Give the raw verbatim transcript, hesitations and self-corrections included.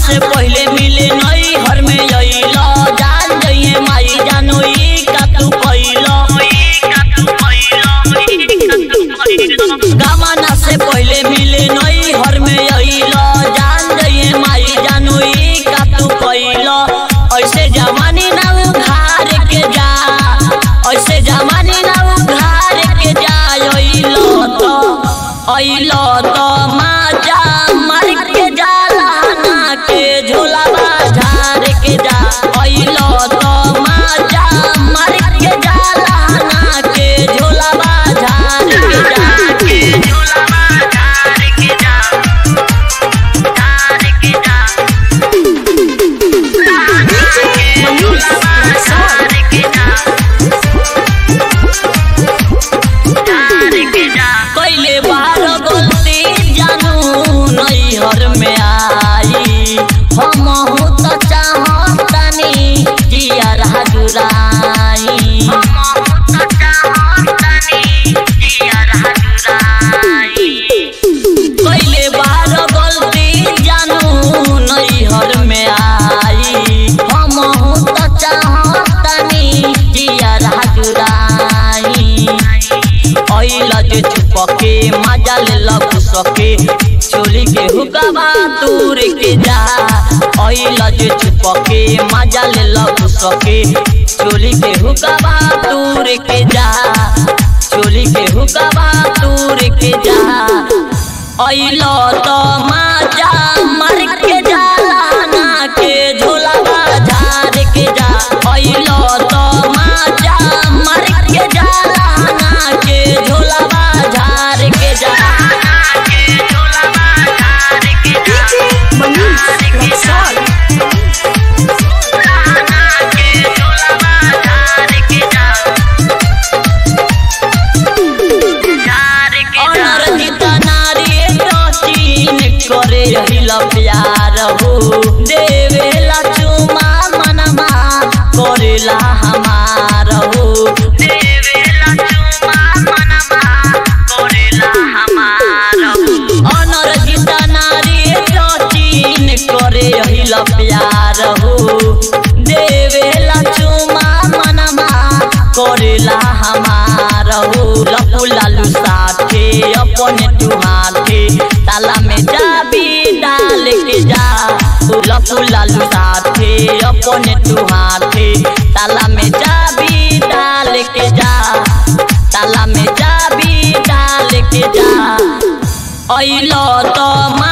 से पहले मिले नई हर में अइलो जान जइए माई जानोई का तू कइलो गवाना से पहले मिले नई हर में अइलो जान जइए माई जानोई का तू कइलो ऐसे जवानी ना उघार के जा ऐसे जवानी ना उघार के जा अइलो तो अइलो तो माजा मार के जाला ना के झोला बाजार के जा अइलो तो माजा मार के जाला ना के झोला बाजार के जा के झोला बाजार के जा बाजार के जा झोला बाजार के जा के जा कइले बार गलती जानू नैहर में आई हम तो चाहतनी जिया जुराई हम तो चाहतनी जिया जुराई कइले बार गलती जानू नैहर में आई हम तो चाहतनी जिया जुराई अइला जे छुपके मजा ले लब सके चोली के हुकाबा दूर के जा अइला जे छुपके मजा ले लब सके चोली के हुकाबा दूर के जा चोली के हुकाबा दूर के जा अइला तो मजा मार के जाला ना के झोला बाजार के जा अइला तो मजा मार के जाला ना के झोला बाजार के जा के झोला बाजार के जा के साल के झोला बाजार के जा अनर जीता नारी टचीन करे हिला प्यार हो देवेला चुमा मनमा करेला हमार हो देवेला चुमा मनमा करेला हमार हो अनर जीता नारी टचीन करे हिला प्यार हो देवेला चुमा मनमा करेला हमार हो लपू लालू साथे अपने तू हाथे ताला में जाबी डाल के जा लपू लालू साथे अपने तू हाथे ताला में जाबी डाल के जा ताला में जाबी डाल के जा अइलो तो